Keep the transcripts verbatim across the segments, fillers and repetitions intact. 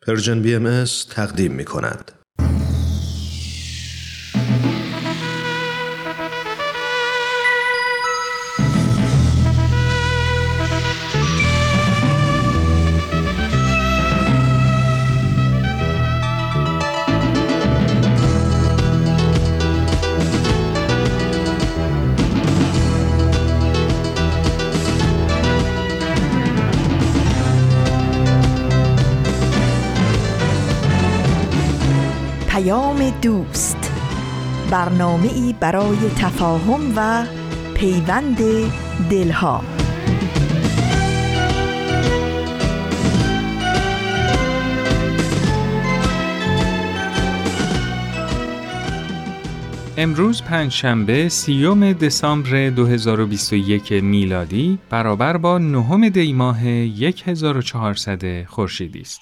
پرژن بی ام اس تقدیم می کند. دوست، برنامه‌ای برای تفاهم و پیوند دلها. امروز پنجشنبه سیوم دسامبر دو هزار و بیست و یک میلادی برابر با نهم دی ماه هزار و چهارصد خورشیدی است.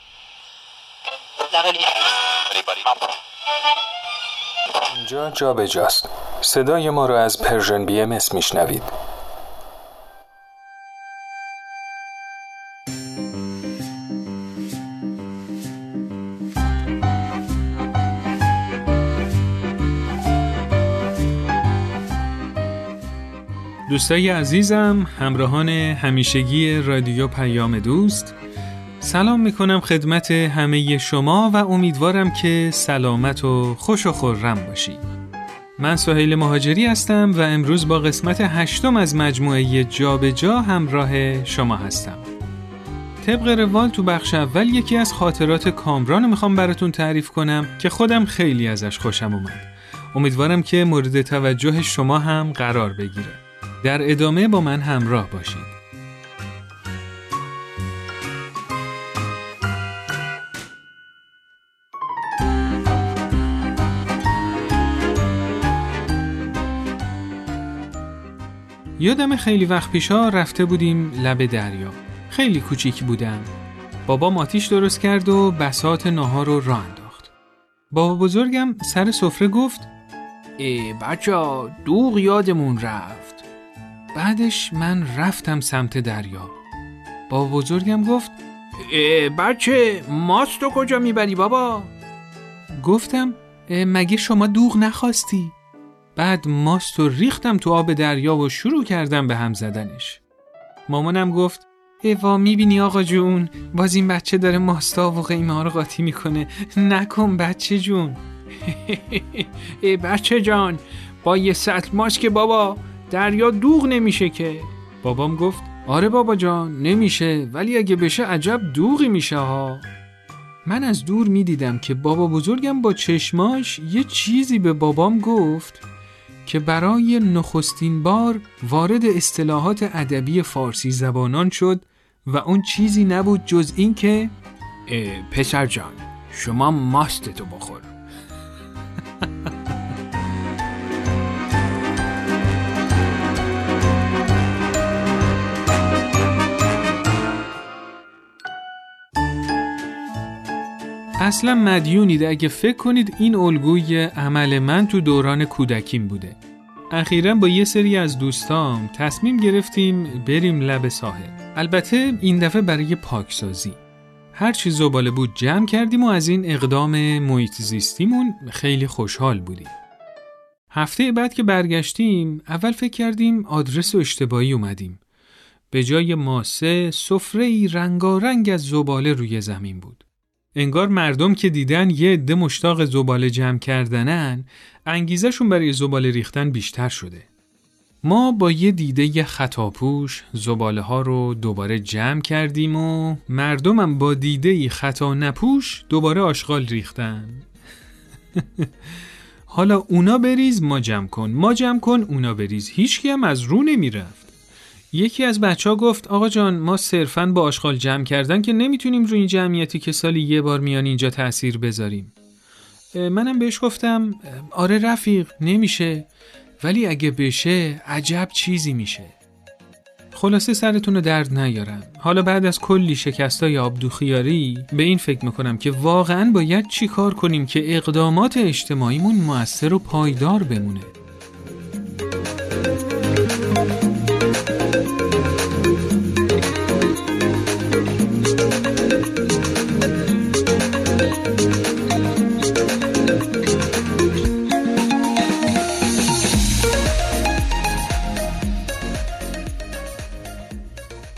اینجا جا به جاست. صدای ما رو از پرژن بی ام اس میشنوید. دوستای عزیزم، همراهان همیشگی رادیو پیام دوست، سلام میکنم خدمت همه شما و امیدوارم که سلامت و خوش و خرم باشید. من سهیل مهاجری هستم و امروز با قسمت هشتم از مجموعه جا به جا همراه شما هستم. طبق روال تو بخش اول یکی از خاطرات کامران میخوام براتون تعریف کنم که خودم خیلی ازش خوشم اومد. امیدوارم که مورد توجه شما هم قرار بگیره. در ادامه با من همراه باشید. یادم خیلی وقت پیشا رفته بودیم لب دریا. خیلی کوچیک بودم. بابام آتیش درست کرد و بساط ناهار رو راه انداخت. بابا بزرگم سر سفره گفت: ای بچا، دوغ یادمون رفت. بعدش من رفتم سمت دریا. بابا بزرگم گفت: ای بچه، ماستو کجا میبری بابا؟ گفتم: مگه شما دوغ نخواستی؟ بعد ماستو ریختم تو آب دریا و شروع کردم به هم زدنش. مامانم گفت: ایوا، میبینی آقا جون، باز این بچه داره ماستا و قیمه ها رو قاطی میکنه. نکن بچه جون. ای بچه جان، با یه سطل ماست که بابا دریا دوغ نمیشه که. بابام گفت: آره بابا جان، نمیشه، ولی اگه بشه عجب دوغی میشه ها. من از دور میدیدم که بابا بزرگم با چشماش یه چیزی به بابام گفت که برای نخستین بار وارد اصطلاحات ادبی فارسی زبانان شد و اون چیزی نبود جز این که پسر جان، شما ماستتو بخور. اصلا مدیونید اگه فکر کنید این الگوی عمل من تو دوران کودکیم بوده. اخیراً با یه سری از دوستام تصمیم گرفتیم بریم لب ساحل. البته این دفعه برای پاکسازی. هر چی زباله بود جمع کردیم و از این اقدام محیط زیستیمون خیلی خوشحال بودیم. هفته بعد که برگشتیم اول فکر کردیم آدرس اشتباهی اومدیم. به جای ماسه سفره‌ای رنگارنگ از زباله روی زمین بود. انگار مردم که دیدن یه عده مشتاق زباله جمع کردنن، انگیزشون برای زباله ریختن بیشتر شده. ما با یه دیده خطاپوش زباله ها رو دوباره جمع کردیم و مردمم با دیده خطا نپوش دوباره آشغال ریختن. حالا اونا بریز ما جمع کن، ما جمع کن اونا بریز. هیچکی هم از رو نمیرفت. یکی از بچه‌ها گفت: آقا جان، ما صرفاً با آشغال جمع کردن که نمیتونیم روی این جمعیتی که سالی یه بار میان اینجا تأثیر بذاریم. منم بهش گفتم: آره رفیق، نمیشه، ولی اگه بشه عجب چیزی میشه. خلاصه سرتون رو درد نیارم. حالا بعد از کلی شکستای آبدوخیاری به این فکر میکنم که واقعاً باید چی کار کنیم که اقدامات اجتماعیمون مؤثر و پایدار بمونه.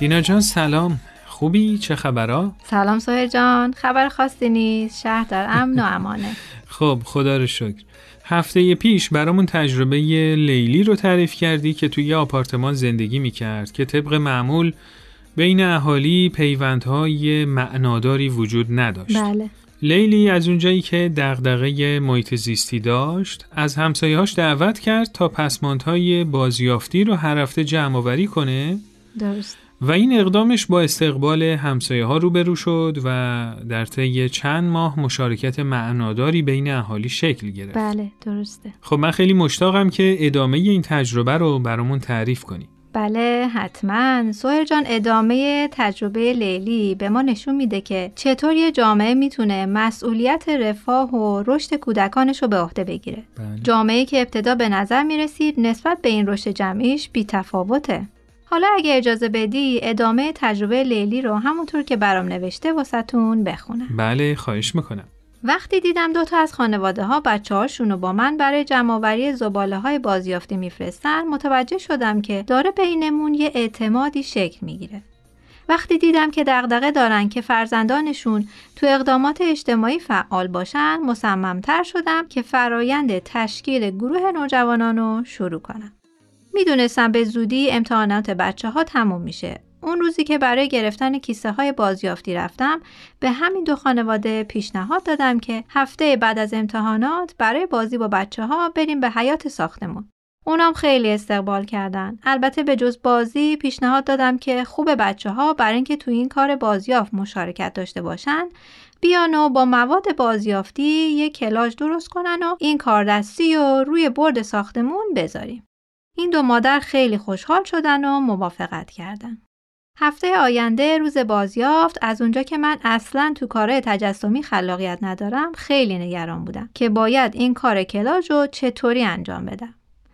دینا جان سلام، خوبی؟ چه خبرها؟ سلام سهیل جان، خبر خاصی نیست، شهر در امن و امانه. خب خدا رو شکر. هفته پیش برامون تجربه لیلی رو تعریف کردی که توی یه آپارتمان زندگی میکرد که طبق معمول بین اهالی پیوندهای معناداری وجود نداشت. بله. لیلی از اونجایی که دغدغه محیط زیستی داشت از همسایه‌هاش دعوت کرد تا پسماندهای بازیافتی رو هر هفته جمع آوری کنه. درست. و این اقدامش با استقبال همسایه‌ها روبرو شد و در طی چند ماه مشارکت معناداری بین اهالی شکل گرفت. بله درسته. خب من خیلی مشتاقم که ادامه این تجربه رو برامون تعریف کنی. بله حتما. سهیل جان، ادامه تجربه لیلی به ما نشون میده که چطور یه جامعه میتونه مسئولیت رفاه و رشد کودکانش رو به عهده بگیره. بله. جامعه‌ای که ابتدا به نظر میرسید نسبت به این رشد جمعیش بی‌تفاوته. حالا اگه اجازه بدی ادامه تجربه لیلی رو همونطور که برام نوشته واسه‌تون بخونم. بله خواهش میکنم. وقتی دیدم دو تا از خانواده ها بچه هاشون رو با من برای جمع‌آوری زباله های بازیافتی میفرستن، متوجه شدم که داره بینمون یه اعتمادی شکل میگیره. وقتی دیدم که دغدغه دارن که فرزندانشون تو اقدامات اجتماعی فعال باشن، مصمم‌تر شدم که فرایند تشکیل گروه نوجوانان رو شروع کنم. میدونستم به زودی امتحانات بچه ها تموم میشه. اون روزی که برای گرفتن کیسه های بازیافتی رفتم، به همین دو خانواده پیشنهاد دادم که هفته بعد از امتحانات برای بازی با بچه ها بریم به حیاط ساختمون. اونام خیلی استقبال کردن. البته به جز بازی پیشنهاد دادم که خوب بچه ها برای اینکه تو این کار بازیافت مشارکت داشته باشن، بیان و با مواد بازیافتی یک کلاژ درست کنن و این کاردستی رو روی برد ساختمون بذاریم. این دو مادر خیلی خوشحال شدن و موافقت کردن. هفته آینده روز بازیافت، از اونجا که من اصلاً تو کارهای تجسمی خلاقیت ندارم، خیلی نگران بودم که باید این کار کلاژ رو چطوری انجام بدم.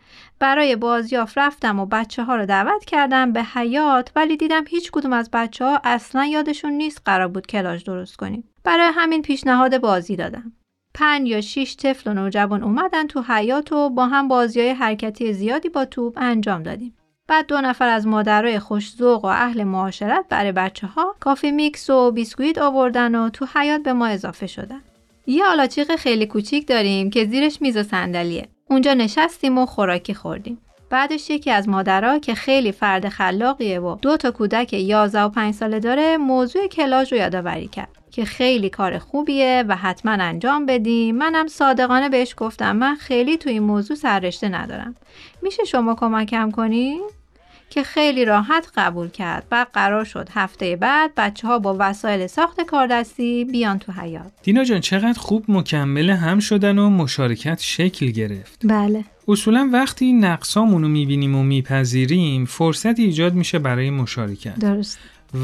برای بازیافت رفتم و بچه ها رو دعوت کردم به حیاط، ولی دیدم هیچ کدوم از بچه ها اصلاً یادشون نیست قرار بود کلاژ درست کنیم. برای همین پیشنهاد بازی دادم. پنج یا شش طفل و نوجوان اومدن تو حیاط و با هم بازی‌های حرکتی زیادی با توپ انجام دادیم. بعد دو نفر از مادرای خوش‌ذوق و اهل معاشرت برای بچه‌ها کافی میکس و بیسکویت آوردن و تو حیاط به ما اضافه شدن. یه آلاچیق خیلی کوچیک داریم که زیرش میز و صندلیه. اونجا نشستیم و خوراکی خوردیم. بعدش یکی از مادرها که خیلی فرد خلاقیه و دو تا کودک یازده و پنج ساله داره، موضوع کلاژ رو یادآوری کرد که خیلی کار خوبیه و حتما انجام بدیم. منم صادقانه بهش گفتم من خیلی تو این موضوع سررشته ندارم، میشه شما کمکم کنی؟ که خیلی راحت قبول کرد. بعد قرار شد هفته بعد بچه ها با وسایل ساخت کاردستی بیان تو حیاط. دینا جان چقدر خوب مکمل هم شدن و مشارکت شکل گرفت. بله. اصولا وقتی نقصامونو میبینیم و میپذیریم فرصت ایجاد میشه برای مشارکت. درست.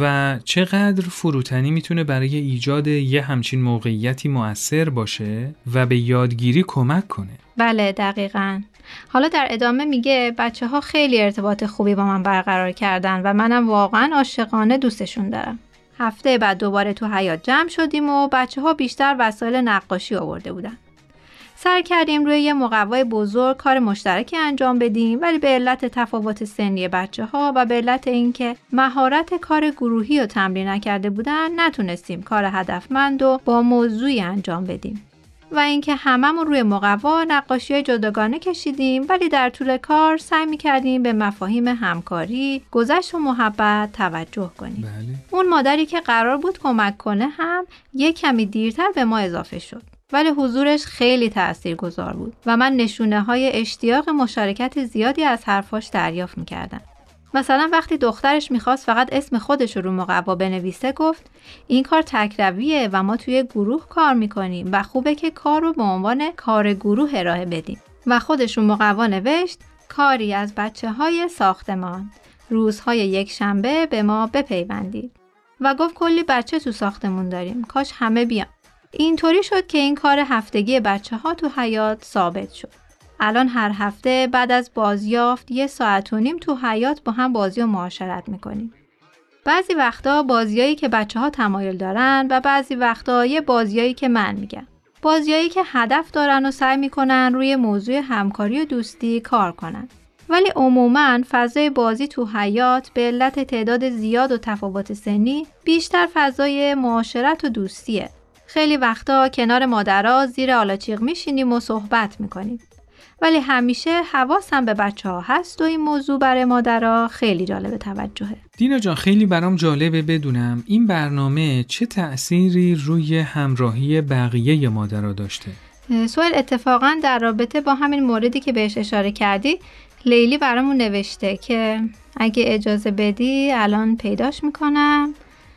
و چقدر فروتنی میتونه برای ایجاد یه همچین موقعیتی مؤثر باشه و به یادگیری کمک کنه. بله دقیقاً. حالا در ادامه میگه بچه ها خیلی ارتباط خوبی با من برقرار کردن و منم واقعاً عاشقانه دوستشون دارم. هفته بعد دوباره تو حیاط جمع شدیم و بچه ها بیشتر وسایل نقاشی آورده بودن. سعی کردیم روی یه مقوای بزرگ کار مشترکی انجام بدیم، ولی به علت تفاوت سنی بچه ها و به علت اینکه مهارت کار گروهی رو تمرین نکرده بودن نتونستیم کار هدفمند و با موضوعی انجام بدیم. و اینکه هممون روی مقوا نقاشی‌های جداگانه کشیدیم، ولی در طول کار سعی می‌کردیم به مفاهیم همکاری، گذشت و محبت توجه کنیم. بله. اون مادری که قرار بود کمک کنه هم یک کمی دیرتر به ما اضافه شد، ولی حضورش خیلی تاثیرگذار بود و من نشونه‌های اشتیاق مشارکت زیادی از حرفاش دریافت می‌کردم. مثلا وقتی دخترش میخواست فقط اسم خودش رو رو مقوا بنویسه، گفت این کار تکرویه و ما توی گروه کار میکنیم و خوبه که کار رو به عنوان کار گروه ارائه بدیم. و خودش رو مقوا نوشت کاری از بچه های ساختمان، روزهای یک شنبه به ما بپیوندید. و گفت کلی بچه تو ساختمون داریم، کاش همه بیان. اینطوری شد که این کار هفتگی بچه ها تو حیاط ثابت شد. الان هر هفته بعد از بازیافت یه ساعت و نیم تو حیاط با هم بازی و معاشرت میکنیم. بعضی وقتا بازیایی که بچه ها تمایل دارن و بعضی وقتا یه بازیایی که من میگم. بازیایی که هدف دارن و سعی میکنن روی موضوع همکاری و دوستی کار کنن. ولی عموماً فضای بازی تو حیاط به علت تعداد زیاد و تفاوت سنی بیشتر فضای معاشرت و دوستیه. خیلی وقتا کنار مادرها زیر آلاچیق میشینیم و صحبت میکنیم. ولی همیشه حواسم به بچه ها هست و این موضوع برای مادرها خیلی جالب توجهه. دینا جان، خیلی برام جالبه بدونم این برنامه چه تأثیری روی همراهی بقیه مادرها داشته؟ سوال اتفاقاً در رابطه با همین موردی که بهش اشاره کردی لیلی برامون نوشته که اگه اجازه بدی الان پیداش میکنم.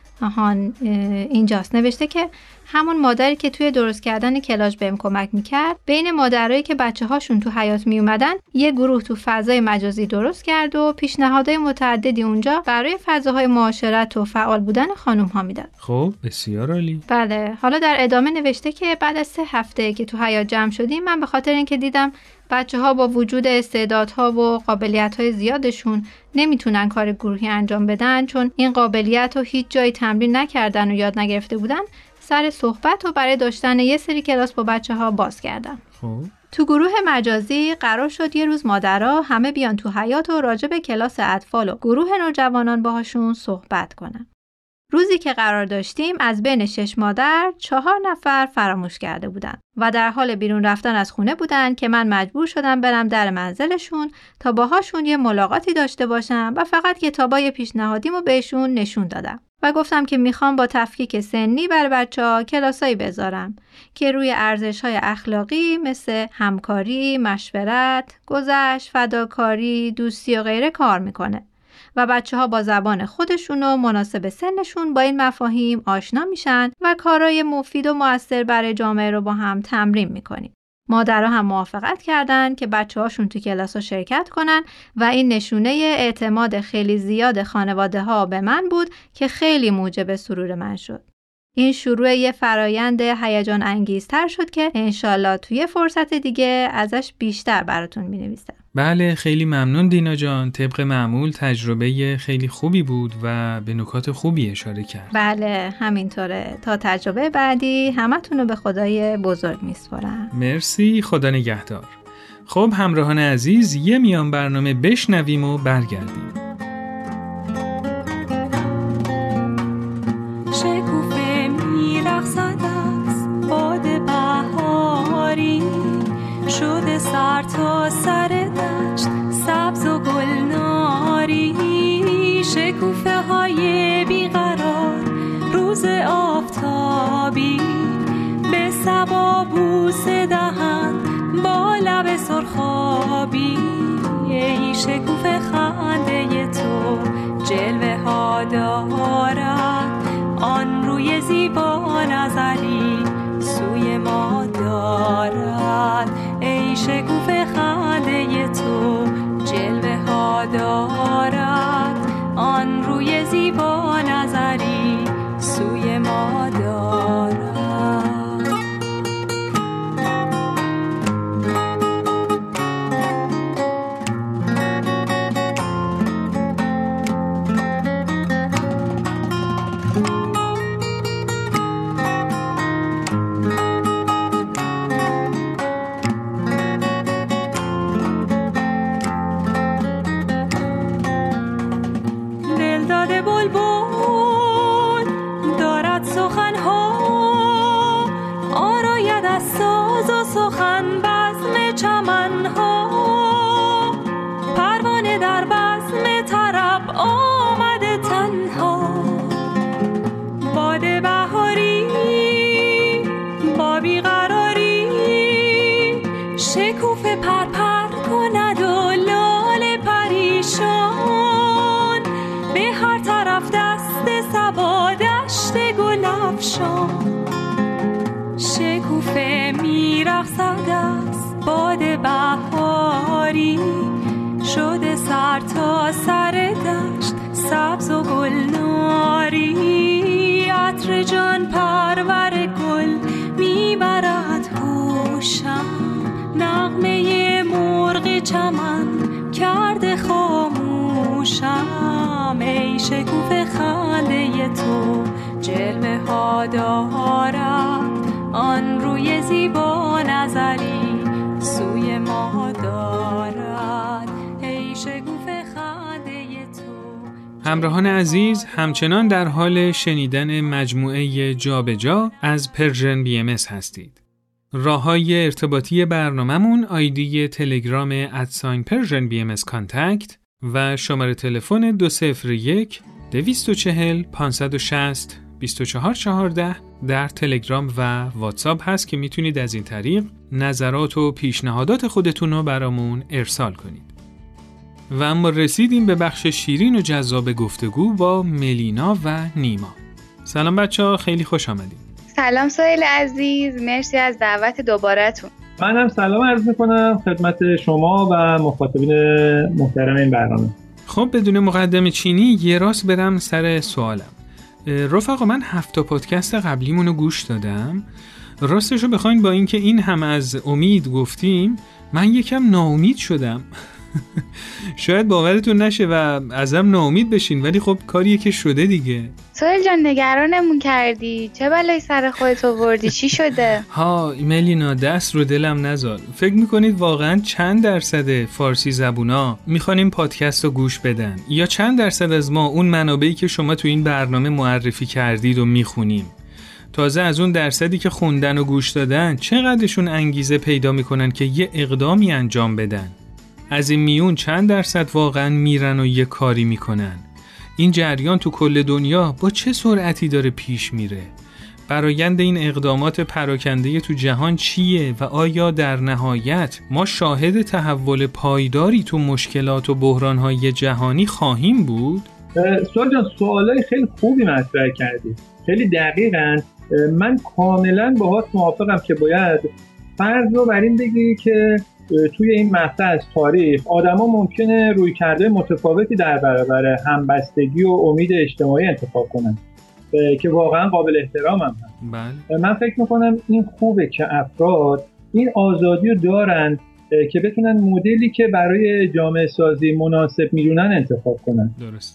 آهان اینجاست. نوشته که همون مادری که توی درست کردن کلاژ بهم کمک میکرد بین مادرایی که بچه هاشون تو حیاط میومدن یه گروه تو فضای مجازی درست کرد و پیشنهادهای متعددی اونجا برای فضاهای معاشرت و فعال بودن خانم ها میداد. خب بسیار عالی. بله، حالا در ادامه نوشته که بعد از سه هفته که تو حیاط جمع شدیم من به خاطر اینکه دیدم بچه ها با وجود استعدادها و قابلیت‌های زیادشون نمیتونن کار گروهی انجام بدن چون این قابلیت رو هیچ جایی تمرین نکردن و یاد نگرفته بودن، سر صحبت و برای داشتن یه سری کلاس با بچه ها باز کردم. خب تو گروه مجازی قرار شد یه روز مادرها همه بیان تو حیاط و راجع به کلاس اطفال و گروه نوجوانان باهاشون صحبت کنن. روزی که قرار داشتیم از بین شش مادر چهار نفر فراموش کرده بودن و در حال بیرون رفتن از خونه بودن که من مجبور شدم برم در منزلشون تا باهاشون یه ملاقاتی داشته باشم و فقط کتابای پیشنهادیمو بهشون نشون دادم و گفتم که میخوام با تفکیک سنی برای بچه‌ها کلاسایی بذارم که روی ارزش‌های اخلاقی مثل همکاری، مشورت، گذشت، فداکاری، دوستی و غیره کار میکنه و بچه ها با زبان خودشون و مناسب سنشون با این مفاهیم آشنا میشن و کارهای مفید و مؤثر برای جامعه رو با هم تمرین میکنیم. مادرها هم موافقت کردن که بچه هاشون تو کلاس ها شرکت کنن و این نشونه اعتماد خیلی زیاد خانواده ها به من بود که خیلی موجب سرور من شد. این شروع یه فرایند هیجان انگیزتر شد که انشالله توی فرصت دیگه ازش بیشتر براتون می‌نویسم. بله، خیلی ممنون دینا جان. طبق معمول تجربه خیلی خوبی بود و به نکات خوبی اشاره کرد. بله همینطوره. تا تجربه بعدی همتون رو به خدای بزرگ میسپارم. مرسی، خدا نگهدار. خب همراهان عزیز، یه میان برنامه بشنویم و برگردیم. شکوفه میرقصد از باد بهاری، شده سر تا سر دشت سبز و گلناری. شکوفه های بیقرار روز آفتابی به صبا بوسه دهند با لب سرخابی. ای شکوفه خنده تو جلوه ها دارد، آن روی زیبا نظری سوی ما دارد. ای شکوفه خنده تو جلوه ها دارد، آن روی زیبا نظری سوی ما دارد. شکوفه میرقصد از باد بهاری، شده سر تا سر دشت سبز و گلناری. عطر جان پرور گل میبرد هوشم، نغمه مرغ چمن کرده خاموشم. ای شکوفه خنده تو جلوه ها دارد، آن روی زیبا نظری سوی ما دارد. ای همراهان عزیز، همچنان در حال شنیدن مجموعه جابجا از پرژن بی ام اس هستید. راه‌های ارتباطی برنامه‌مون آیدی تلگرام ادساین پرژن بی ام اس کانتکت و شماره تلفن دو صفر یک دویست و چهل پانصد و شصت بیست و چهار چهارده در تلگرام و واتساپ هست که میتونید از این طریق نظرات و پیشنهادات خودتون رو برامون ارسال کنید. و اما رسیدیم به بخش شیرین و جذاب گفتگو با ملینا و نیما. سلام بچه‌ها، خیلی خوش آمدید. سلام سهیل عزیز، مرسی از دعوت دوباره‌تون. منم سلام عرض می‌کنم خدمت شما و مخاطبین محترم این برنامه. خب بدون مقدمه چینی یه راست برم سر سوالم. رفقا، من هفت تا پادکست قبلیمون رو گوش دادم. راستشو بخواین با اینکه این هم از امید گفتیم، من یکم ناامید شدم. شاید باورتون نشه و ازم ناامید بشین، ولی خب کاریه که شده دیگه. سهیل جان نگرانمون کردی، چه بلایی سر خودت آوردی؟ چی شده؟ ها ملینا، دست رو دلم نذار. فکر میکنید واقعا چند درصد فارسی زبونا میخوان این پادکست رو گوش بدن؟ یا چند درصد از ما اون منابعی که شما تو این برنامه معرفی کردید و میخونیم؟ تازه از اون درصدی که خوندن و گوش دادن چقدرشون انگیزه پیدا میکنن که یه اقدامی انجام بدن؟ از این میون چند درصد واقعا میرن و یه کاری میکنن؟ این جریان تو کل دنیا با چه سرعتی داره پیش میره؟ برآیند این اقدامات پراکنده تو جهان چیه و آیا در نهایت ما شاهد تحول پایداری تو مشکلات و بحرانهای جهانی خواهیم بود؟ سوال جان، سوالای خیلی خوبی مطرح کردی، خیلی دقیقاً. من کاملا باهات موافقم که باید فرض رو بر این بگیری که توی این مقطع از تاریخ آدما ممکنه رویکرد متفاوتی در برابر همبستگی و امید اجتماعی انتخاب کنن که واقعا قابل احترام هم هست. بله. من فکر میکنم این خوبه که افراد این آزادی رو دارن که بتونن مدلی که برای جامعه سازی مناسب میدونن انتخاب کنن. درست.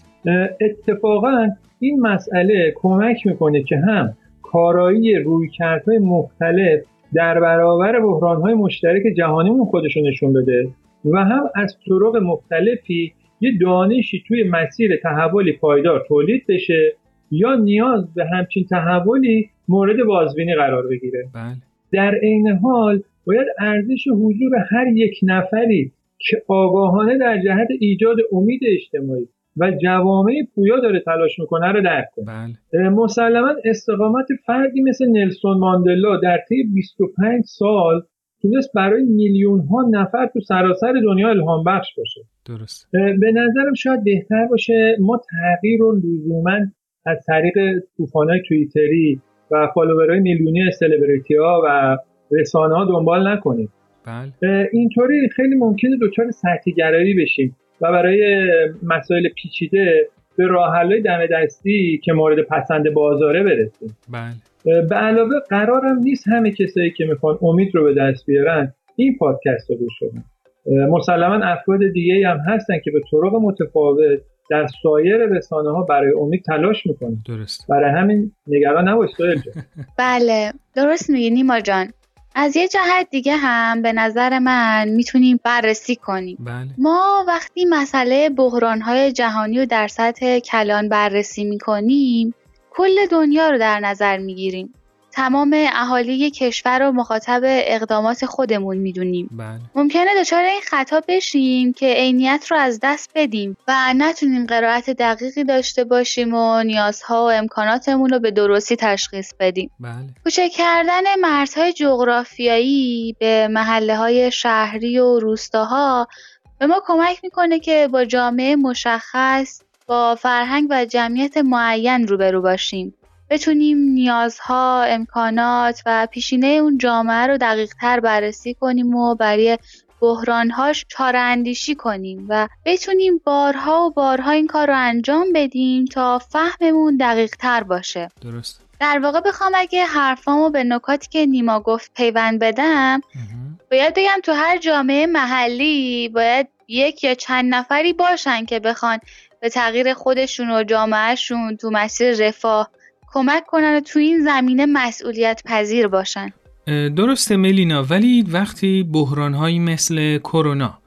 اتفاقا این مسئله کمک میکنه که هم کارایی رویکردهای مختلف در برابر بحران‌های مشترک جهانیمون خودشون نشون بده و هم از طرق مختلفی یه دانشی توی مسیر تحولی پایدار تولید بشه یا نیاز به همچین تحولی مورد بازبینی قرار بگیره. بله. در عین حال باید ارزش حضور هر یک نفری که آگاهانه در جهت ایجاد امید اجتماعی و جوامع پویا داره تلاش میکنه رو درک کنه. بله. مسلماً استقامت فردی مثل نلسون ماندلا در طی بیست و پنج سال تونست برای میلیون ها نفر تو سراسر دنیا الهام بخش باشه. درست. به نظرم شاید بهتر باشه ما تغییر رو لزوماً از طریق طوفان‌های توییتری و فالوورهای میلیونی سلبریتی‌ها و رسانه‌ها دنبال نکنیم. بله. اینطوری خیلی ممکنه دچار سطحی گرایی بشیم و برای مسائل پیچیده به راه‌حل‌های دم دستی که مورد پسند بازاره برسیم. بله. به علاوه قرارم نیست همه کسایی که میخوان امید رو به دست بیارن این پادکست رو گوش بدن. مسلماً افراد دیگه‌ای هم هستن که به طرق متفاوت در سایر رسانه‌ها برای امید تلاش میکنن. درست. برای همین نگران نباش سهیل جان. بله درست میگی نیما جان. از یه جهت دیگه هم به نظر من میتونیم بررسی کنیم. بله. ما وقتی مسئله بحران‌های جهانی رو در سطح کلان بررسی میکنیم کل دنیا رو در نظر میگیریم. تمام اهالی کشور رو مخاطب اقدامات خودمون میدونیم. بله. ممکنه دچار این خطا بشیم که عینیت رو از دست بدیم و نتونیم قرائت دقیقی داشته باشیم و نیازها و امکاناتمون رو به درستی تشخیص بدیم. بله. کوچک کردن مرزهای جغرافیایی به محله‌های شهری و روستاها به ما کمک میکنه که با جامعه مشخص با فرهنگ و جمعیت معین روبرو باشیم. بتونیم نیازها، امکانات و پیشینه اون جامعه رو دقیق‌تر بررسی کنیم و برای بحران‌هاش چاره‌اندیشی کنیم و بتونیم بارها و بارها این کار رو انجام بدیم تا فهممون دقیق‌تر باشه. درست. در واقع بخوام اگه حرفامو به نکاتی که نیما گفت پیوند بدم، باید بگم تو هر جامعه محلی باید یک یا چند نفری باشن که بخوان به تغییر خودشون و جامعهشون تو مسیر رفاه کمک کنن و تو این زمینه مسئولیت پذیر باشن. درسته ملینا، ولی وقتی بحران‌هایی مثل کرونا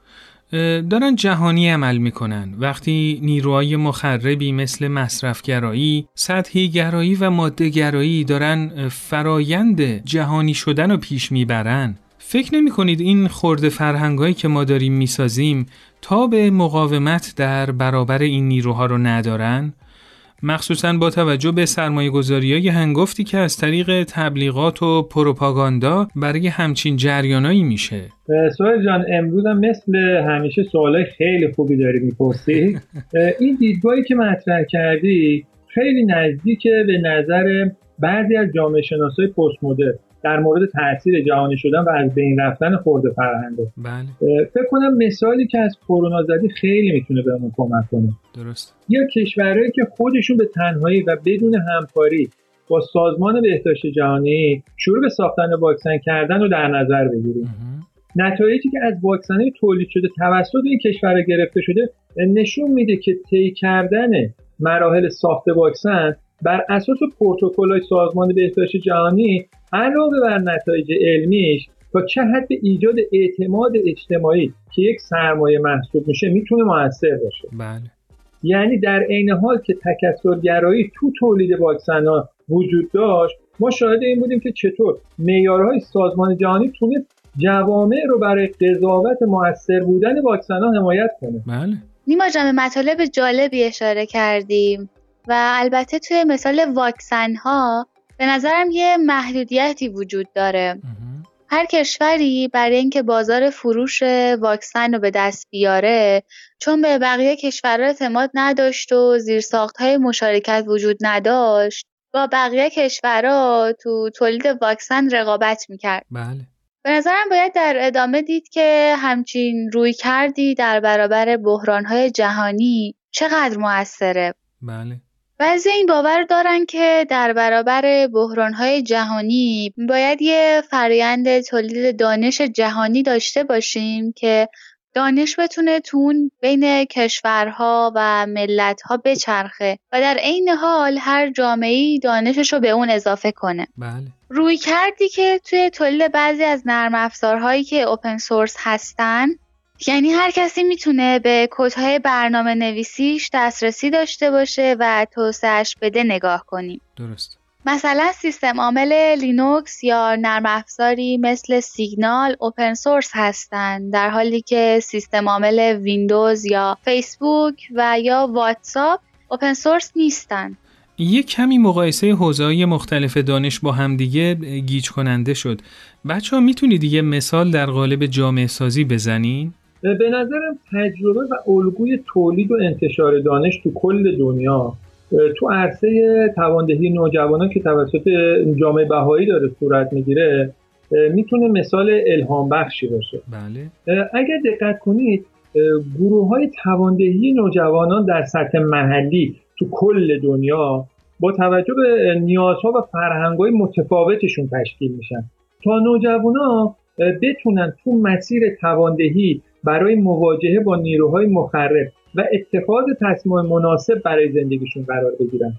دارن جهانی عمل میکنن. وقتی نیروهای مخربی مثل مصرفگرایی، سطحی گرایی و ماده گرایی دارن فرایند جهانی شدن رو پیش میبرن، فکر نمی کنید این خرد فرهنگایی که ما داریم میسازیم تا به مقاومت در برابر این نیروها رو ندارن؟ مخصوصاً با توجه به سرمایه‌گذاری‌های هنگفتی که از طریق تبلیغات و پروپاگاندا برای همچین جریانایی میشه. سوال جان، امروز هم مثل همیشه سوالای خیلی خوبی داری میپرسی. این دیدگاهی که مطرح کردی خیلی نزدیکه به نظر بعضی از جامعه شناسای پست مدرن در مورد تاثیر جهانی شدن و از بین رفتن خرد فرهنگا. بله. فکر کنم مثالی که از کرونا زدی خیلی میتونه بهمون کمک کنه. درست. یا کشورهایی که خودشون به تنهایی و بدون همکاری با سازمان بهداشت جهانی شروع به ساختن واکسن کردن رو در نظر بگیریم. نتایجی که از واکسن‌های تولید شده توسط این کشورها گرفته شده نشون میده که طی کردن مراحل ساخت واکسن بر اساس پروتکل‌های سازمان بهداشت جهانی علاوه بر نتایج علمیش تا چه حد به ایجاد اعتماد اجتماعی که یک سرمایه محسوب میشه میتونه مؤثر باشه. بله. یعنی در عین حال که تکثرگرایی تو تولید واکسن‌ها وجود داشت، ما شاهد این بودیم که چطور معیارهای سازمان جهانی تونست جوامع رو برای قضاوت مؤثر بودن واکسن‌ها حمایت کنه. بله. نیما جان، مطالب جالبی اشاره کردیم و البته توی مثال واکسن‌ها به نظرم یه محدودیتی وجود داره. هر کشوری برای اینکه بازار فروش واکسن رو به دست بیاره، چون به بقیه کشورها اعتماد نداشت و زیرساخت‌های مشارکت وجود نداشت، با بقیه کشورها تو تولید واکسن رقابت می‌کرد. بله. به نظرم باید در ادامه دید که همچین روی کردی در برابر بحران‌های جهانی چقدر مؤثره. بله. بعضی این باور دارن که در برابر بحران‌های جهانی باید یه فرآیند تولید دانش جهانی داشته باشیم که دانش بتونه تون بین کشورها و ملت‌ها بچرخه و در عین حال هر جامعه‌ای دانشش رو به اون اضافه کنه. بله. روی کردی که توی تولید بعضی از نرم افزارهایی که اوپن سورس هستن، یعنی هر کسی میتونه به کدهای برنامه نویسیش دسترسی داشته باشه و توسعه‌اش بده نگاه کنیم. درست. مثلا سیستم عامل لینوکس یا نرم افزاری مثل سیگنال اوپن سورس هستن، در حالی که سیستم عامل ویندوز یا فیسبوک و یا واتساپ اوپن سورس نیستن. یک کمی مقایسه حوزه‌های مختلف دانش با همدیگه گیج کننده شد. بچه‌ها میتونید یه مثال در قالب جامعه سازی بزنین؟ به نظرم تجربه و الگوی تولید و انتشار دانش تو کل دنیا تو عرصه تواندهی نوجوانان که توسط جامعه بهایی داره صورت میگیره میتونه مثال الهام بخشی باشه. بله. اگر دقت کنید گروه‌های تواندهی نوجوانان در سطح محلی تو کل دنیا با توجه به نیازها و فرهنگ‌های متفاوتشون تشکیل میشن تا نوجوانان بتونن تو مسیر تواندهی برای مواجهه با نیروهای مخرب و اتخاذ تصمیم مناسب برای زندگیشون قرار بگیرن.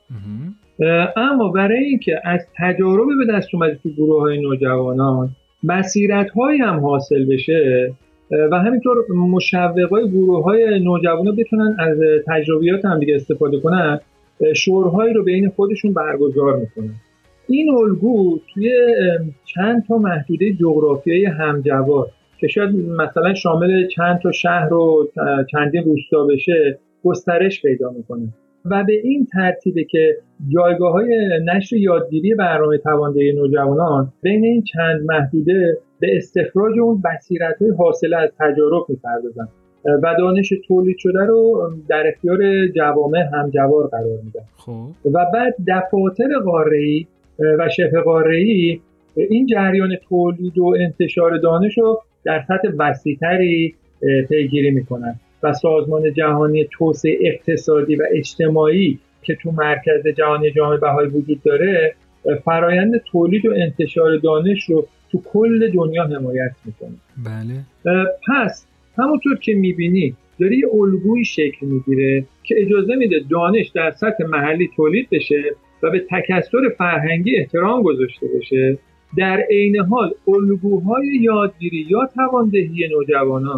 اما برای اینکه از تجارب به دست اومده تو گروه‌های نوجوانان بصیرت‌هایی هم حاصل بشه و همینطور مشوقای گروه‌های نوجوانان بتونن از تجربیات هم دیگه استفاده کنن، شورهایی رو بین خودشون برگزار میکنن. این الگو توی چند تا محدوده جغرافیایی همجوار که شاید مثلا شامل چند تا شهر و چندین روستا بشه گسترش پیدا میکنه و به این ترتیبه که جایگاه‌های نشر یادگیری برنامه تواندهی نوجوانان بین این چند محدوده به استخراج اون بصیرت‌های حاصله از تجارب می‌پردازن و دانش تولید شده رو در اختیار جوامع همجوار قرار میدن. خب و بعد دفاتر قاره‌ای و شبه قاره‌ای این جریان تولید و انتشار دانش رو در سطح وسیع‌تری پیگیری میکنن و سازمان جهانی توسعه اقتصادی و اجتماعی که تو مرکز جهانی جامعه بهایی وجود داره فرایند تولید و انتشار دانش رو تو کل دنیا حمایت میکنه. بله. پس همونطور که میبینی داره یه الگوی شکل میگیره که اجازه میده دانش در سطح محلی تولید بشه و به تکثر فرهنگی احترام گذاشته بشه. در عین حال الگوهای یادگیری یا تواندهی نوجوانان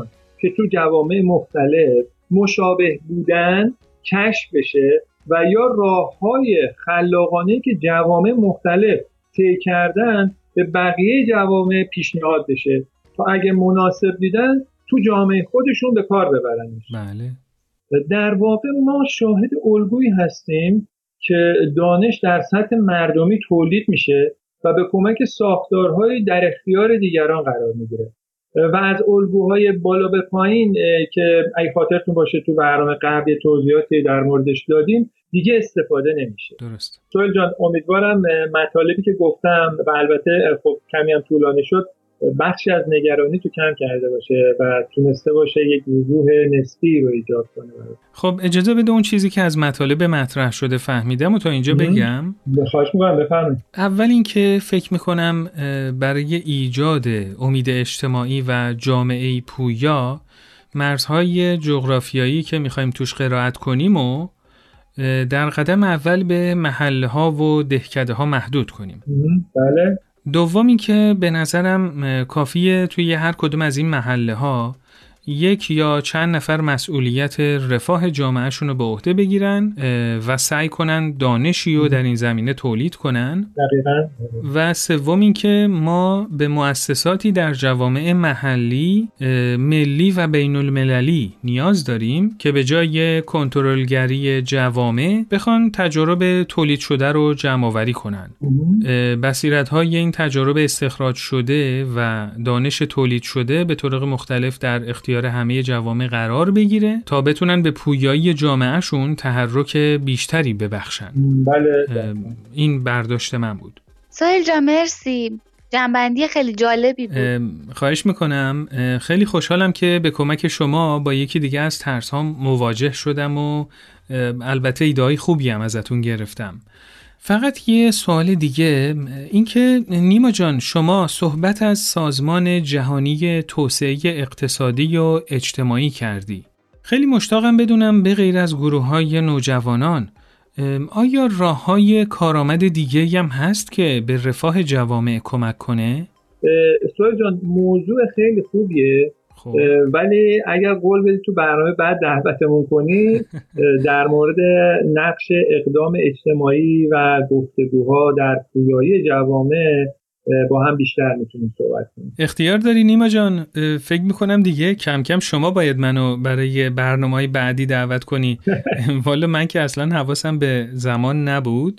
که تو جوامع مختلف مشابه بودن کشف بشه و یا راه‌های خلاقانه‌ای که جوامع مختلف طی کردن به بقیه جوامع پیشنهاد بشه تا اگه مناسب دیدن تو جامعه خودشون به کار ببرنش. بله. در واقع ما شاهد الگویی هستیم که دانش در سطح مردمی تولید میشه و به کمک ساختارهای در اختیار دیگران قرار میگیره و از الگوهای بالا به پایین که اگه خاطرتون باشه تو برنامه قبل توضیحاتی در موردش دادیم دیگه استفاده نمیشه. درست. سهیل جان امیدوارم مطالبی که گفتم و البته خب کمی هم طولانی شد بخشی از نگرانی تو کم کرده باشه و تونسته باشه یک وضوح نسبی رو ایجاد کنه. خب اجازه بده اون چیزی که از مطالب مطرح شده فهمیدم و تا اینجا بگم. خواهش می‌کنم بفرمایید. اول اینکه فکر می‌کنم برای ایجاد امید اجتماعی و جامعه‌ای پویا مرزهای جغرافیایی که می‌خوایم توش قرائت کنیم و در قدم اول به محله‌ها و دهکده‌ها محدود کنیم. بله. دوم این که به نظرم کافیه توی هر کدوم از این محله ها یک یا چند نفر مسئولیت رفاه جامعهشون رو به عهده بگیرن و سعی کنن دانشی رو در این زمینه تولید کنن. دقیقاً. و سوم این که ما به مؤسساتی در جوامع محلی، ملی و بین المللی نیاز داریم که به جای کنترلگری جوامع بخوان تجارب تولید شده رو جمع آوری کنن. بصیرت‌های این تجارب استخراج شده و دانش تولید شده به طرق مختلف در اختیار همه جوامع قرار بگیره تا بتونن به پویایی جامعهشون تحرک بیشتری ببخشن. بله. این برداشت من بود. سهیل جان مرسی، جنبندی خیلی جالبی بود. خواهش میکنم. خیلی خوشحالم که به کمک شما با یکی دیگه از ترس ها مواجه شدم و البته ایده‌های خوبی هم ازتون گرفتم. فقط یه سوال دیگه، این که نیما جان شما صحبت از سازمان جهانی توسعه اقتصادی و اجتماعی کردی. خیلی مشتاقم بدونم به غیر از گروه‌های نوجوانان آیا راه‌های کارآمد دیگه‌ای هم هست که به رفاه جوامع کمک کنه؟ سهیل جان موضوع خیلی خوبیه. خب. ولی اگر قول بدید تو برنامه بعد دعوتمون کنی در مورد نقش اقدام اجتماعی و گفتگوها در پویایی جوامع با هم بیشتر میتونیم صحبت کنیم. اختیار داری نیما جان. فکر میکنم دیگه کم کم شما باید منو برای برنامه‌های بعدی دعوت کنی. والا من که اصلا حواسم به زمان نبود.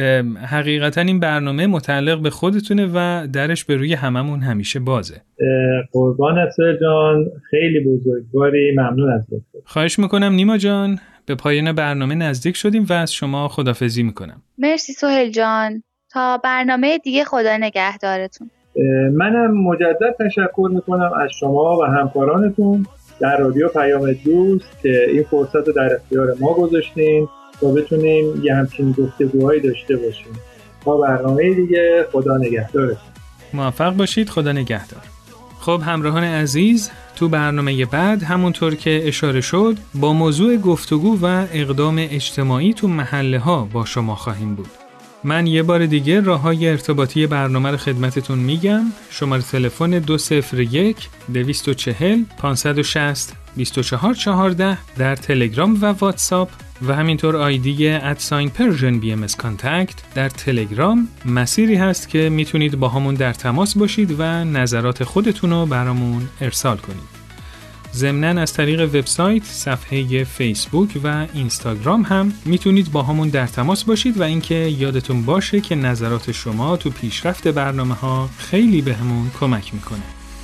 حقیقتا این برنامه متعلق به خودتونه و درش به روی هممون همیشه بازه. قربانت جان، خیلی بزرگواری، ممنون از لطفت. خواهش میکنم نیما جان. به پایان برنامه نزدیک شدیم و از شما خداحافظی میکنم. مرسی سهیل جان، تا برنامه دیگه خدا نگهدارتون. منم مجدد تشکر میکنم از شما و همکارانتون در رادیو پیام دوست که این فرصت رو در اختیار ما گذاشتین تا بتونیم یه همچین گفتگوهایی داشته باشیم. تا برنامه دیگه خدا نگهدارتون. موفق باشید. خدا نگهدار. خب همراهان عزیز، تو برنامه بعد همونطور که اشاره شد با موضوع گفتگو و اقدام اجتماعی تو محله ها با شما خواهیم بود. من یه بار دیگه راه‌های ارتباطی برنامه رو خدمتتون میگم. شماره تلفن دو صفر یک دویست و چهل پانصد و شصت بیست و چهار چهارده در تلگرام و واتساپ و همینطور آیدی ادساین پرژن بی ام اس کانتکت در تلگرام مسیری هست که میتونید با همون در تماس باشید و نظرات خودتون رو برامون ارسال کنید. ضمناً از طریق وبسایت، صفحه فیسبوک و اینستاگرام هم میتونید با همون در تماس باشید و اینکه یادتون باشه که نظرات شما تو پیشرفت برنامه‌ها خیلی بهمون کمک میکنه.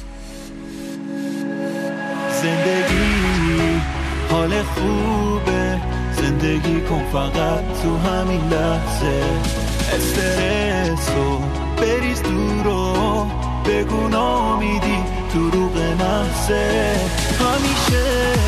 زندگی حال خوبه، زندگی کن فقط تو همین لحظه، استرسو بریز دورو، بگو نامیدی دروغ محضه، همیشه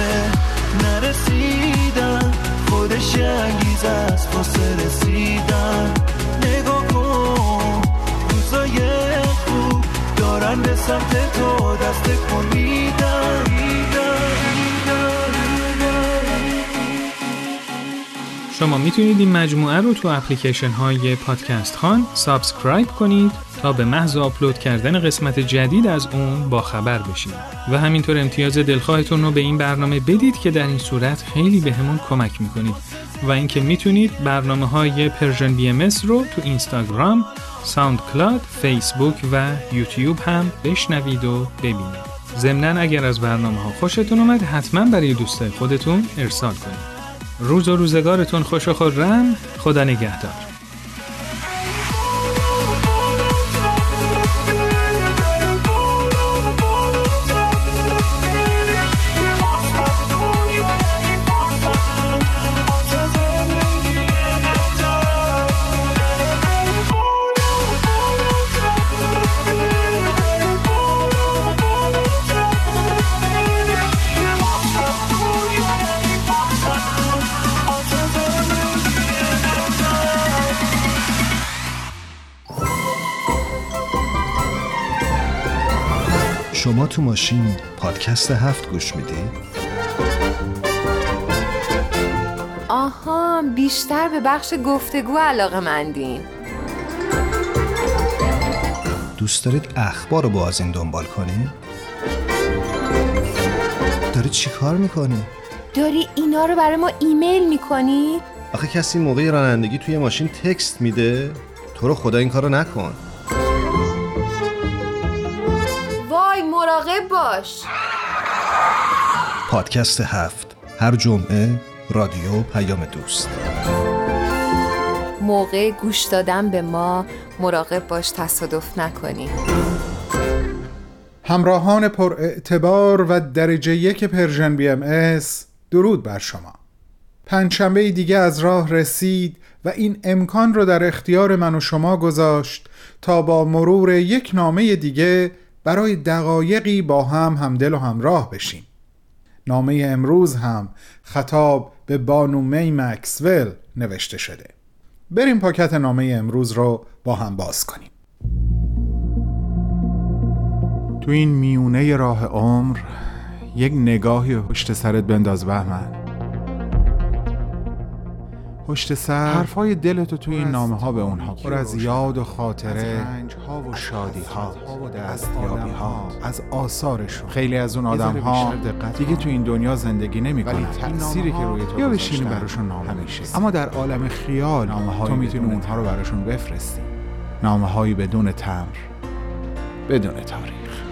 نرسیدن خودش انگیزه است واسه رسیدن، نگاه کن روزای خوب دارن به سمت تو دست کن میدن، شما میتونید این مجموعه رو تو اپلیکیشن های پادکست خان سابسکرایب کنید تا به محض آپلود کردن قسمت جدید از اون با خبر بشید و همینطور امتیاز دلخواهتون رو به این برنامه بدید که در این صورت خیلی بهمون کمک میکنید و اینکه میتونید برنامه های پرژن بی ام اس رو تو اینستاگرام، ساوند کلاود، فیسبوک و یوتیوب هم بشنوید و ببینید. ضمناً اگر از برنامه ها خوشتون اومد حتما برای دوستای خودتون ارسال کنید. روز و روزگارتون خوش و خرم. خدا نگهدار. شما تو ماشین پادکست هفت گوش میدی؟ آها، بیشتر به بخش گفتگو علاقه‌مندین. دوست دارید اخبار رو با از این دنبال کنی؟ داری چی کار میکنی؟ داری اینا رو برای ما ایمیل میکنی؟ آخه کسی موقع رانندگی توی ماشین تکست میده؟ تو رو خدا این کارو نکن. وای، مراقب باش. پادکست هفت، هر جمعه، رادیو پیام دوست. موقع گوش دادن به ما مراقب باش تصادف نکنی. همراهان پر اعتبار و درجه یک پرژن بی ام اس، درود بر شما. پنجشنبه دیگه از راه رسید و این امکان رو در اختیار من و شما گذاشت تا با مرور یک نامه دیگه برای دقایقی با هم همدل و همراه بشیم. نامه امروز هم خطاب به بانو می مکسول نوشته شده. بریم پاکت نامه امروز رو با هم باز کنیم. تو این میونه راه عمر یک نگاهی پشت سرت بنداز بهمن. پشت سر حرفای دلتو توی این نامه ها به اونها پر از یاد و خاطره، ها و شادی ها، دستیابی ها، از آثارشون. خیلی از اون آدم ها دیگه تو این دنیا زندگی نمی کنن. تأثیری که روی تو یا بشینی براشون نامه میشه، اما در عالم خیال تو میتونی اونها رو براشون بفرستی. نامه هایی بدون تمر، بدون تاریخ.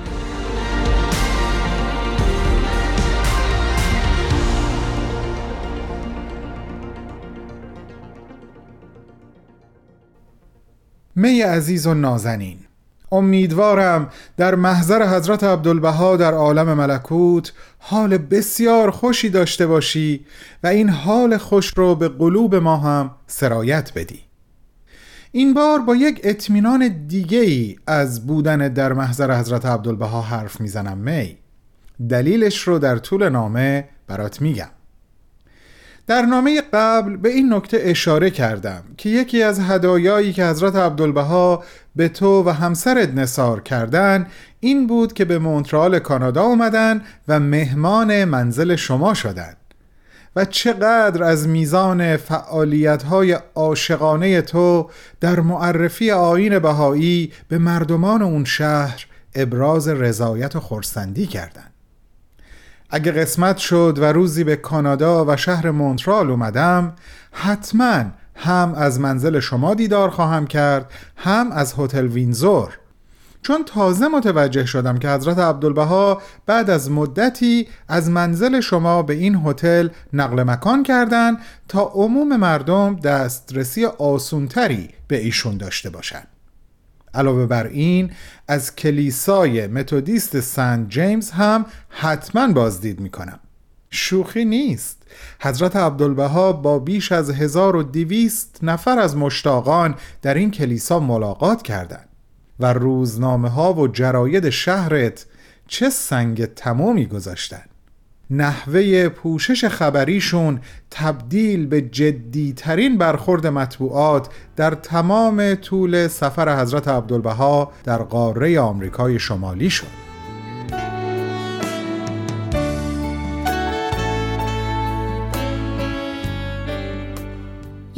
می عزیز و نازنین، امیدوارم در محضر حضرت عبدالبها در عالم ملکوت حال بسیار خوشی داشته باشی و این حال خوش رو به قلوب ما هم سرایت بدی. این بار با یک اطمینان دیگه‌ای از بودن در محضر حضرت عبدالبها حرف میزنم. می دلیلش رو در طول نامه برات میگم. در نامه قبل به این نکته اشاره کردم که یکی از هدایایی که حضرت عبدالبها به تو و همسرت نثار کردن این بود که به مونترال کانادا اومدن و مهمان منزل شما شدن و چقدر از میزان فعالیت‌های عاشقانه تو در معرفی آیین بهایی به مردمان اون شهر ابراز رضایت و خرسندی کردند. اگه قسمت شد و روزی به کانادا و شهر مونترال اومدم، حتما هم از منزل شما دیدار خواهم کرد، هم از هتل وینزور، چون تازه متوجه شدم که حضرت عبدالبها بعد از مدتی از منزل شما به این هتل نقل مکان کردند تا عموم مردم دسترسی آسونتری به ایشون داشته باشند. علاوه بر این از کلیسای متودیست سنت جیمز هم حتما بازدید میکنم. شوخی نیست، حضرت عبدالبها با بیش از هزار و دویست نفر از مشتاقان در این کلیسا ملاقات کردند و روزنامه ها و جراید شهرت چه سنگ تمامی گذاشتن. نحوه پوشش خبریشون تبدیل به جدیترین برخورد مطبوعات در تمام طول سفر حضرت عبدالبها در قاره آمریکای شمالی شد.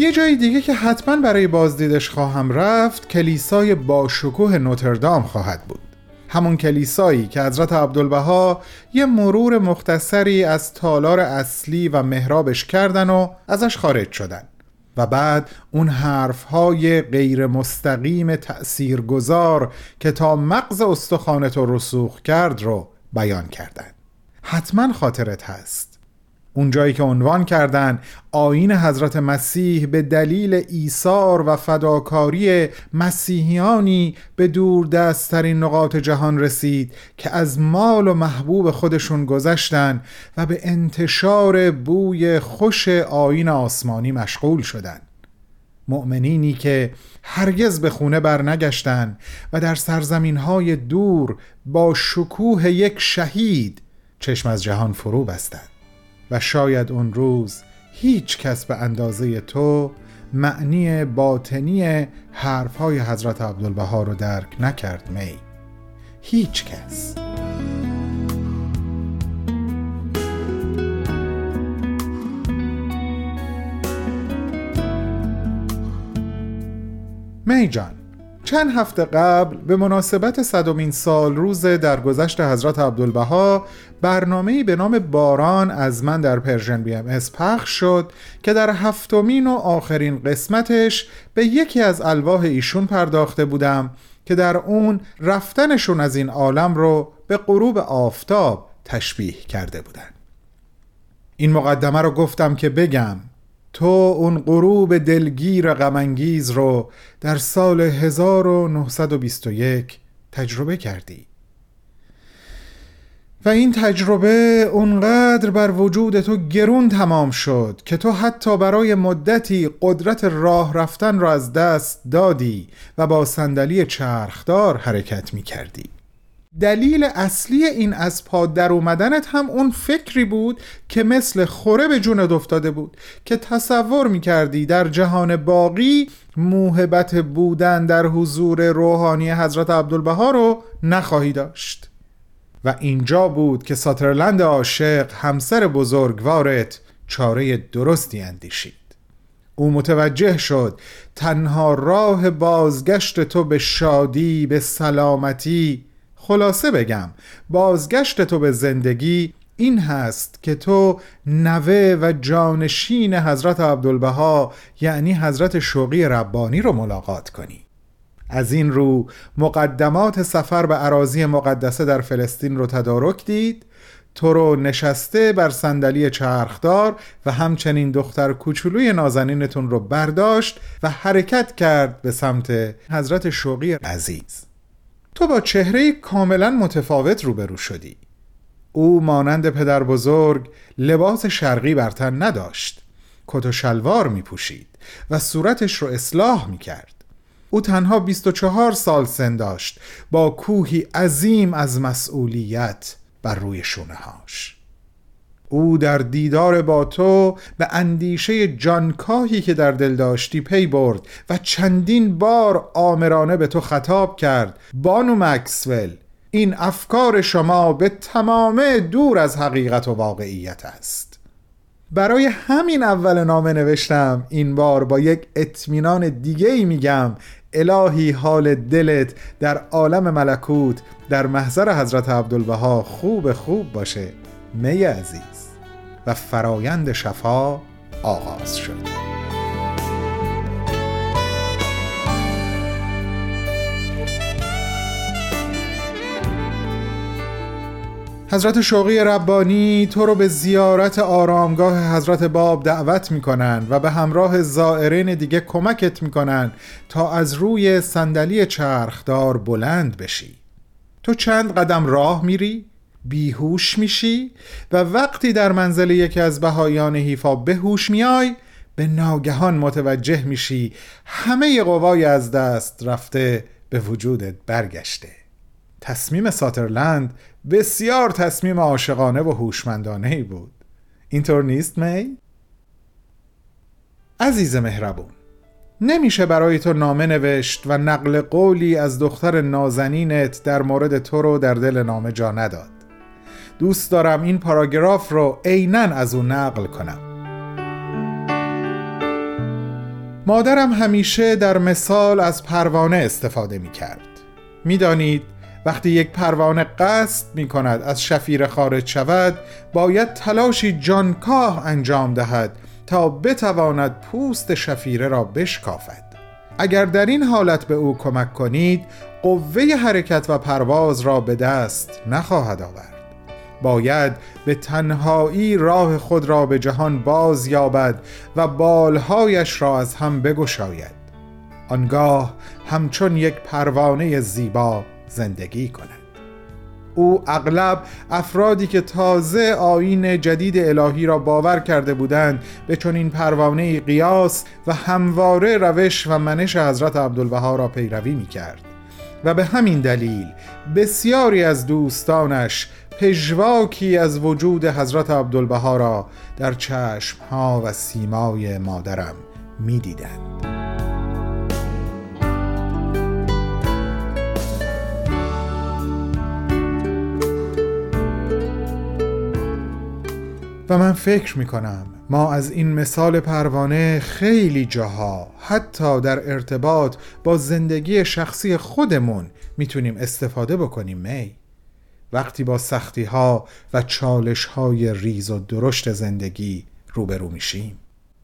یه جای دیگه که حتما برای بازدیدش خواهم رفت کلیسای باشکوه نوتردام خواهد بود. همون کلیسایی که حضرت عبدالبها یه مرور مختصری از تالار اصلی و محرابش کردن و ازش خارج شدن و بعد اون حرفهای غیر مستقیم تأثیرگذار که تا مغز استخوانت رو رسوخ کرد رو بیان کردن. حتما خاطرت هست اون جایی که عنوان کردن آیین حضرت مسیح به دلیل ایثار و فداکاری مسیحیانی به دور دستترین نقاط جهان رسید که از مال و محبوب خودشون گذشتن و به انتشار بوی خوش آیین آسمانی مشغول شدن. مؤمنینی که هرگز به خونه برنگشتن و در سرزمینهای دور با شکوه یک شهید چشم از جهان فرو بستند. و شاید اون روز هیچ کس به اندازه تو معنی باطنی حرفهای حضرت عبدالبها رو درک نکرد می. هیچ کس. می جان، چند هفته قبل به مناسبت صدمین سال روز درگذشت حضرت عبدالبها برنامه‌ای به نام باران از من در پرژن بی ام اس پخش شد که در هفتمین و آخرین قسمتش به یکی از الواح ایشون پرداخته بودم که در اون رفتنشون از این عالم رو به غروب آفتاب تشبیه کرده بودن. این مقدمه رو گفتم که بگم تو اون غروب دلگیر غم‌انگیز رو در سال هزار و نهصد و بیست و یک تجربه کردی و این تجربه اونقدر بر وجود تو گرون تمام شد که تو حتی برای مدتی قدرت راه رفتن را از دست دادی و با صندلی چرخدار حرکت می کردی. دلیل اصلی این از پا در اومدنت هم اون فکری بود که مثل خوره به جونت افتاده بود که تصور میکردی در جهان باقی موهبت بودن در حضور روحانی حضرت عبدالبها رو نخواهی داشت. و اینجا بود که ساترلند عاشق همسر بزرگوارت چاره درستی اندیشید. او متوجه شد تنها راه بازگشت تو به شادی، به سلامتی، خلاصه بگم بازگشت تو به زندگی این هست که تو نوه و جانشین حضرت عبدالبها یعنی حضرت شوقی ربانی رو ملاقات کنی. از این رو مقدمات سفر به اراضی مقدسه در فلسطین رو تدارک دید، تو رو نشسته بر صندلی چرخدار و همچنین دختر کوچولوی نازنینتون رو برداشت و حرکت کرد به سمت حضرت شوقی عزیز. تو با چهره کاملا متفاوت روبرو شدی. او مانند پدر بزرگ لباس شرقی بر تن نداشت، کت و شلوار می پوشید و صورتش رو اصلاح می کرد. او تنها بیست و چهار سال سن داشت با کوهی عظیم از مسئولیت بر روی شونه هاش. او در دیدار با تو به اندیشه جانکاهی که در دل داشتی پی برد و چندین بار آمرانه به تو خطاب کرد بانو مکسول، این افکار شما به تمامه دور از حقیقت و واقعیت است. برای همین اول نامه نوشتم این بار با یک اطمینان دیگه ای میگم الهی حال دلت در عالم ملکوت در محضر حضرت عبدالبها خوب خوب باشه می عزیز. و فرایند شفا آغاز شد. حضرت شوقی ربانی تو رو به زیارت آرامگاه حضرت باب دعوت میکنن و به همراه زائرین دیگه کمکت میکنن تا از روی صندلی چرخدار بلند بشی. تو چند قدم راه میری، بیهوش میشی و وقتی در منزل یکی از بهایان حیفا به هوش میای به ناگهان متوجه میشی همه قوای از دست رفته به وجودت برگشته. تصمیم ساترلند بسیار تصمیم عاشقانه و هوشمندانه‌ای بود. اینطور نیست می؟ عزیز مهربون، نمیشه برای تو نامه نوشت و نقل قولی از دختر نازنینت در مورد تو رو در دل نامه جا نداد. دوست دارم این پاراگراف رو عیناً از اون نقل کنم. مادرم همیشه در مثال از پروانه استفاده می کرد. می دانید وقتی یک پروانه قصد می کند از شفیره خارج شود، باید تلاشی جانکاه انجام دهد تا بتواند پوست شفیره را بشکافد. اگر در این حالت به او کمک کنید، قوه حرکت و پرواز را به دست نخواهد آورد. باید به تنهایی راه خود را به جهان باز یابد و بالهایش را از هم بگشاید. آنگاه همچون یک پروانه زیبا زندگی کند. او اغلب افرادی که تازه آیین جدید الهی را باور کرده بودند به چنین پروانه قیاس و همواره روش و منش حضرت عبدالبها را پیروی می کرد و به همین دلیل بسیاری از دوستانش پژواکی از وجود حضرت عبدالبها را در چشمها و سیمای مادرم می دیدند. و من فکر می کنم ما از این مثال پروانه خیلی جاها حتی در ارتباط با زندگی شخصی خودمون میتونیم استفاده بکنیم. می وقتی با سختی ها و چالش های ریز و درشت زندگی روبرو میشیم.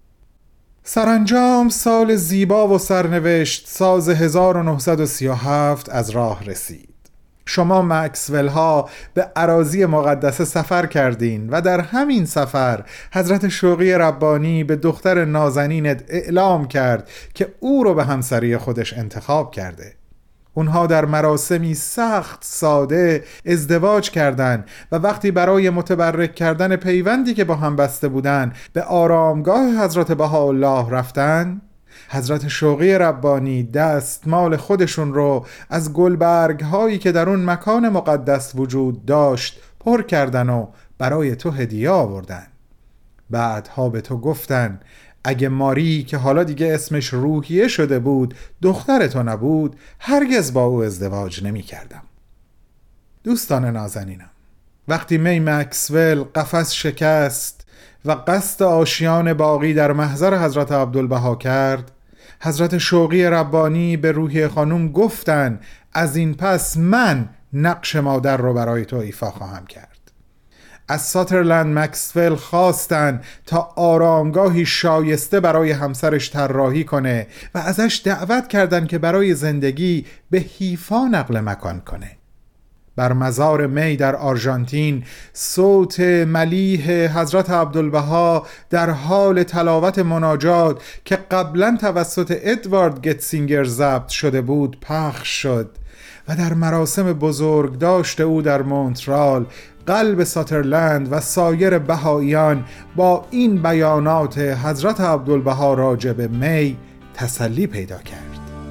سرانجام سال زیبا و سرنوشت ساز هزار و نهصد و سی و هفت از راه رسید. شما مکسول ها به اراضی مقدسه سفر کردین و در همین سفر حضرت شوقی ربانی به دختر نازنینت اعلام کرد که او رو به همسری خودش انتخاب کرده. اونها در مراسمی سخت ساده ازدواج کردند و وقتی برای متبرک کردن پیوندی که با هم بسته بودن به آرامگاه حضرت بهاءالله رفتن، حضرت شوقی ربانی دستمال خودشون رو از گلبرگ هایی که در اون مکان مقدس وجود داشت پر کردن و برای تو هدیه آوردن. بعدها به تو گفتن اگه ماری که حالا دیگه اسمش روحیه شده بود دختر تو نبود، هرگز با او ازدواج نمی کردم. دوستان نازنینم، وقتی می مکسول قفس شکست و قصد آشیان باقی در محضر حضرت عبدالبها کرد، حضرت شوقی ربانی به روحیه خانوم گفتن از این پس من نقش مادر رو برای تو ایفا خواهم کرد. از ساترلند مکسول خواستن تا آرامگاهی شایسته برای همسرش طراحی کنه و ازش دعوت کردند که برای زندگی به حیفا نقل مکان کنه. بر مزار می در آرژانتین صوت ملیح حضرت عبدالبها در حال تلاوت مناجات که قبلا توسط ادوارد گتسینگر ضبط شده بود پخش شد و در مراسم بزرگداشت او در مونترال قلب ساترلند و سایر بهائیان با این بیانات حضرت عبدالبها راجع به می تسلی پیدا کرد.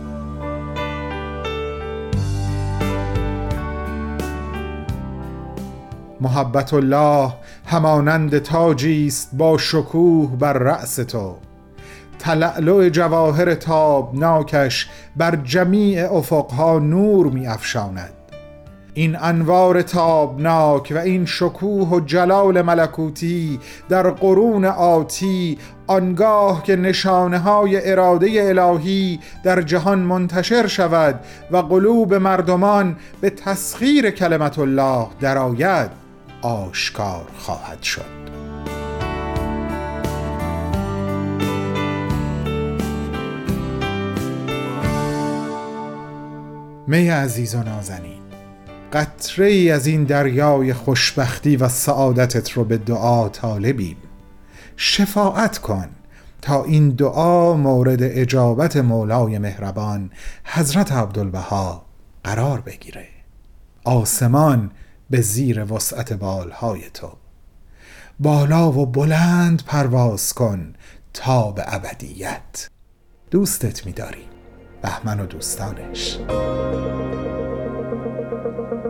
محبت الله همانند تاجی است با شکوه بر رأس تو، تلألؤ جواهر تابناکش بر جمیع افقها نور می افشاند. این انوار تابناک و این شکوه و جلال ملکوتی در قرون آتی، آنگاه که نشانه های اراده الهی در جهان منتشر شود و قلوب مردمان به تسخیر کلمت الله درآید، آشکار خواهد شد. می عزیز و نازنین، قطره ای از این دریای خوشبختی و سعادتت رو به دعا طالبیم. شفاعت کن تا این دعا مورد اجابت مولای مهربان حضرت عبدالبها قرار بگیره. آسمان به زیر وسعت بالهای تو، بالا و بلند پرواز کن تا به ابدیت. دوستت می‌داریم، بهمن و دوستانش.